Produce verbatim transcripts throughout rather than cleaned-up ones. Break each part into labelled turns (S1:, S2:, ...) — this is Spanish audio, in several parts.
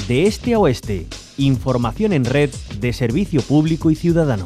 S1: De este a oeste, información en red de servicio público y ciudadano.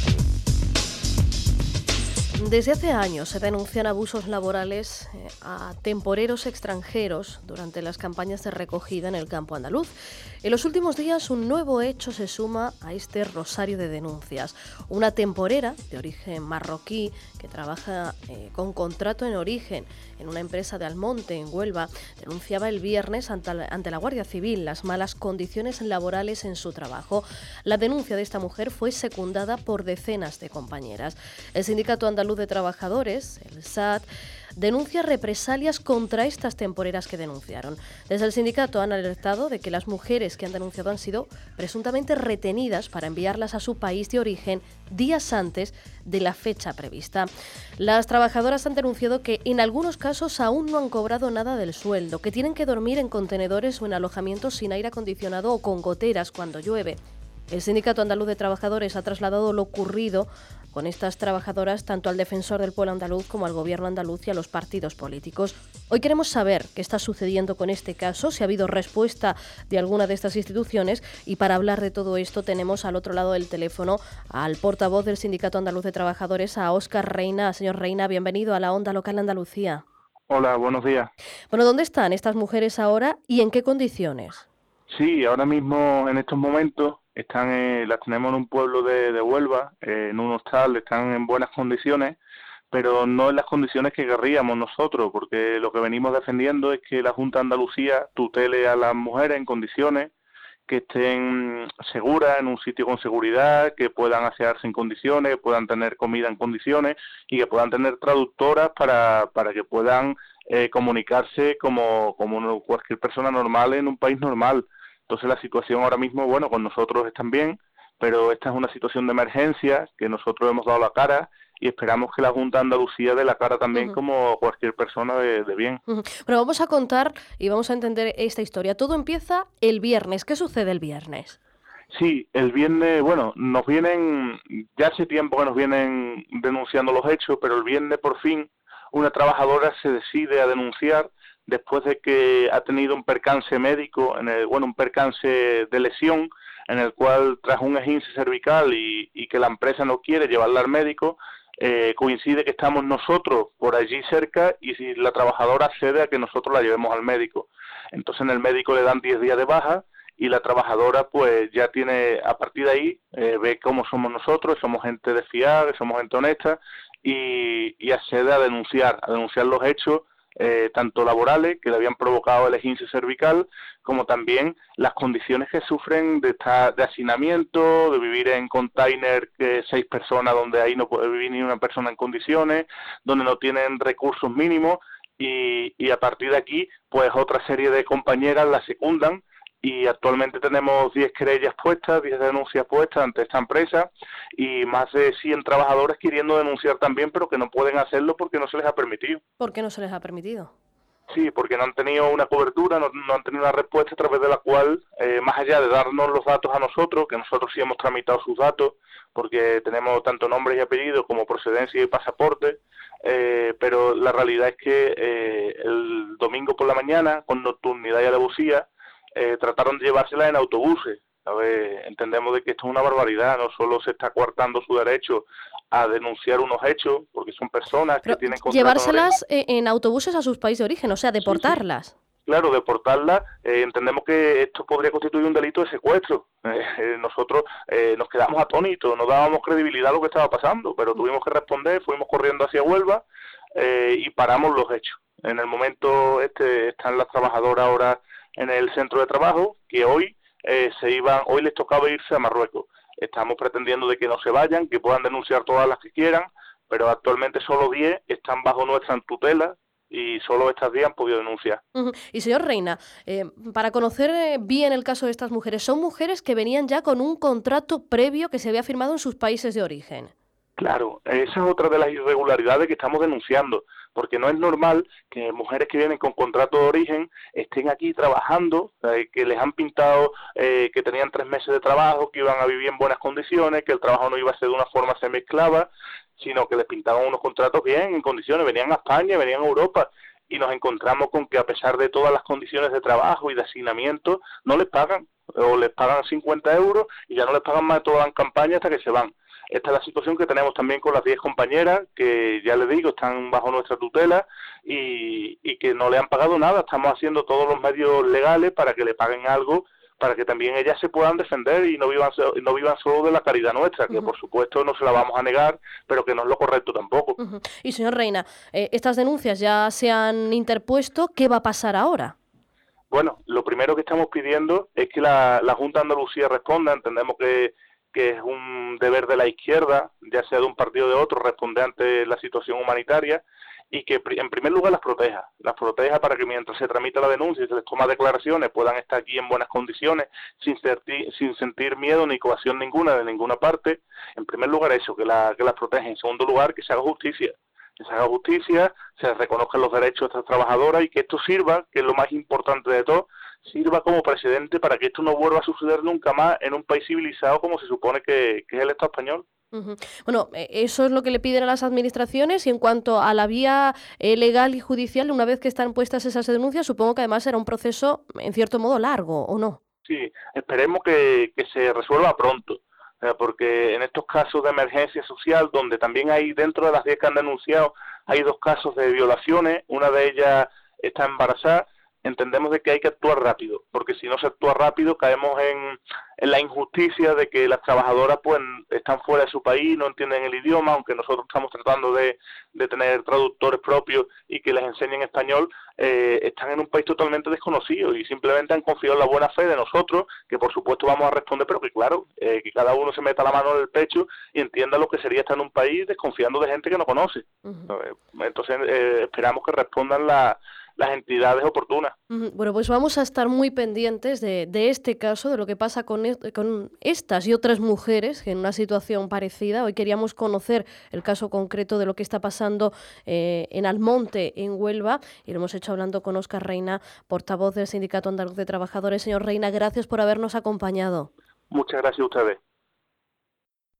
S2: Desde hace años se denuncian abusos laborales a temporeros extranjeros durante las campañas de recogida en el campo andaluz. En los últimos días un nuevo hecho se suma a este rosario de denuncias. Una temporera de origen marroquí que trabaja eh, con contrato en origen en una empresa de Almonte, en Huelva, denunciaba el viernes ante la, ante la Guardia Civil las malas condiciones laborales en su trabajo. La denuncia de esta mujer fue secundada por decenas de compañeras. El Sindicato Andaluz de Trabajadores, el S A T, denuncia represalias contra estas temporeras que denunciaron. Desde el sindicato han alertado de que las mujeres que han denunciado han sido presuntamente retenidas para enviarlas a su país de origen días antes de la fecha prevista. Las trabajadoras han denunciado que en algunos casos aún no han cobrado nada del sueldo, que tienen que dormir en contenedores o en alojamientos sin aire acondicionado o con goteras cuando llueve. El Sindicato Andaluz de Trabajadores ha trasladado lo ocurrido con estas trabajadoras tanto al Defensor del Pueblo andaluz como al Gobierno andaluz y a los partidos políticos. Hoy queremos saber qué está sucediendo con este caso, si ha habido respuesta de alguna de estas instituciones, y para hablar de todo esto tenemos al otro lado del teléfono al portavoz del Sindicato Andaluz de Trabajadores, a Óscar Reina. Señor Reina, bienvenido a la Onda Local Andalucía.
S3: Hola, buenos días.
S2: Bueno, ¿dónde están estas mujeres ahora y en qué condiciones?
S3: Sí, ahora mismo en estos momentos están, eh, las tenemos en un pueblo de, de Huelva, eh, en un hostal, están en buenas condiciones, pero no en las condiciones que querríamos nosotros, porque lo que venimos defendiendo es que la Junta de Andalucía tutele a las mujeres en condiciones que estén seguras, en un sitio con seguridad, que puedan asearse en condiciones, que puedan tener comida en condiciones y que puedan tener traductoras para, para que puedan eh, comunicarse como, como cualquier persona normal en un país normal. Entonces la situación ahora mismo, bueno, con nosotros están bien, pero esta es una situación de emergencia que nosotros hemos dado la cara y esperamos que la Junta de Andalucía dé la cara también uh-huh. como cualquier persona de, de bien.
S2: Uh-huh. Bueno, vamos a contar y vamos a entender esta historia. Todo empieza el viernes. ¿Qué sucede el viernes?
S3: Sí, el viernes, bueno, nos vienen, ya hace tiempo que nos vienen denunciando los hechos, pero el viernes por fin una trabajadora se decide a denunciar después de que ha tenido un percance médico, en el, bueno, un percance de lesión, en el cual tras un esguince cervical y, y que la empresa no quiere llevarla al médico, eh, coincide que estamos nosotros por allí cerca y si la trabajadora accede a que nosotros la llevemos al médico. Entonces en el médico le dan diez días de baja y la trabajadora pues ya tiene, a partir de ahí, eh, ve cómo somos nosotros, somos gente de fiar, somos gente honesta y, y accede a denunciar, a denunciar los hechos, Eh, tanto laborales, que le habían provocado el esguince cervical, como también las condiciones que sufren de estar de hacinamiento, de vivir en container que seis personas, donde ahí no puede vivir ni una persona en condiciones, donde no tienen recursos mínimos, y, y a partir de aquí, pues otra serie de compañeras la secundan, y actualmente tenemos diez querellas puestas, diez denuncias puestas ante esta empresa y más de cien trabajadores queriendo denunciar también, pero que no pueden hacerlo porque no se les ha permitido.
S2: ¿Por qué no se les ha permitido?
S3: Sí, porque no han tenido una cobertura, no, no han tenido una respuesta a través de la cual, eh, más allá de darnos los datos a nosotros, que nosotros sí hemos tramitado sus datos, porque tenemos tanto nombres y apellidos como procedencia y pasaporte, eh, pero la realidad es que eh, el domingo por la mañana, con nocturnidad y alevosía, Eh, trataron de llevársela en autobuses. ¿Sabes? Entendemos de que esto es una barbaridad, no solo se está coartando su derecho a denunciar unos hechos, porque son personas
S2: Pero
S3: que tienen contrato.
S2: Llevárselas en, en autobuses a sus países de origen, o sea, deportarlas.
S3: Sí, sí. Claro, deportarlas, eh, entendemos que esto podría constituir un delito de secuestro. Eh, eh, nosotros eh, nos quedamos atónitos, no dábamos credibilidad a lo que estaba pasando, pero tuvimos que responder, fuimos corriendo hacia Huelva eh, y paramos los hechos. En el momento este están las trabajadoras ahora en el centro de trabajo, que hoy eh, se iban, hoy les tocaba irse a Marruecos. Estamos pretendiendo de que no se vayan, que puedan denunciar todas las que quieran, pero actualmente solo diez están bajo nuestra tutela y solo estas diez han podido denunciar.
S2: Uh-huh. Y señor Reina, eh, para conocer eh, bien el caso de estas mujeres, son mujeres que venían ya con un contrato previo que se había firmado en sus países de origen.
S3: Claro, esa es otra de las irregularidades que estamos denunciando, porque no es normal que mujeres que vienen con contrato de origen estén aquí trabajando, eh, que les han pintado eh, que tenían tres meses de trabajo, que iban a vivir en buenas condiciones, que el trabajo no iba a ser de una forma semi-esclava, sino que les pintaban unos contratos bien, en condiciones, venían a España, venían a Europa, y nos encontramos con que a pesar de todas las condiciones de trabajo y de asignamiento, no les pagan, o les pagan cincuenta euros y ya no les pagan más de toda la campaña hasta que se van. Esta es la situación que tenemos también con las diez compañeras, que ya les digo, están bajo nuestra tutela y, y que no le han pagado nada. Estamos haciendo todos los medios legales para que le paguen algo, para que también ellas se puedan defender y no vivan no vivan solo de la caridad nuestra, que uh-huh. por supuesto no se la vamos a negar, pero que no es lo correcto tampoco.
S2: Uh-huh. Y señor Reina, eh, estas denuncias ya se han interpuesto, ¿qué va a pasar ahora?
S3: Bueno, lo primero que estamos pidiendo es que la, la Junta de Andalucía responda. Entendemos que, que es un deber de la izquierda, ya sea de un partido o de otro, responder ante la situación humanitaria, y que en primer lugar las proteja, las proteja para que mientras se tramita la denuncia y se les toma declaraciones puedan estar aquí en buenas condiciones, sin sentir, sin sentir miedo ni coacción ninguna de ninguna parte. En primer lugar eso, que, la, que las proteja. En segundo lugar, que se haga justicia, que se haga justicia, se reconozcan los derechos de estas trabajadoras y que esto sirva, que es lo más importante de todo, sirva como precedente para que esto no vuelva a suceder nunca más en un país civilizado como se supone que, que es el Estado español.
S2: Uh-huh. Bueno, eso es lo que le piden a las administraciones, y en cuanto a la vía eh, legal y judicial, una vez que están puestas esas denuncias, supongo que además será un proceso en cierto modo largo, ¿o no?
S3: Sí, esperemos que, que se resuelva pronto, eh, porque en estos casos de emergencia social, donde también hay, dentro de las diez que han denunciado, hay dos casos de violaciones, una de ellas está embarazada. Entendemos de que hay que actuar rápido, porque si no se actúa rápido caemos en, en la injusticia de que las trabajadoras pues están fuera de su país, no entienden el idioma, aunque nosotros estamos tratando de, de tener traductores propios y que les enseñen español, eh, están en un país totalmente desconocido y simplemente han confiado en la buena fe de nosotros, que por supuesto vamos a responder, pero que claro, eh, que cada uno se meta la mano en el pecho y entienda lo que sería estar en un país desconfiando de gente que no conoce. Uh-huh. Entonces eh, esperamos que respondan la las entidades oportunas.
S2: Bueno, pues vamos a estar muy pendientes de, de este caso, de lo que pasa con, est- con estas y otras mujeres en una situación parecida. Hoy queríamos conocer el caso concreto de lo que está pasando eh, en Almonte, en Huelva, y lo hemos hecho hablando con Óscar Reina, portavoz del Sindicato Andaluz de Trabajadores. Señor Reina, gracias por habernos acompañado.
S3: Muchas gracias a ustedes.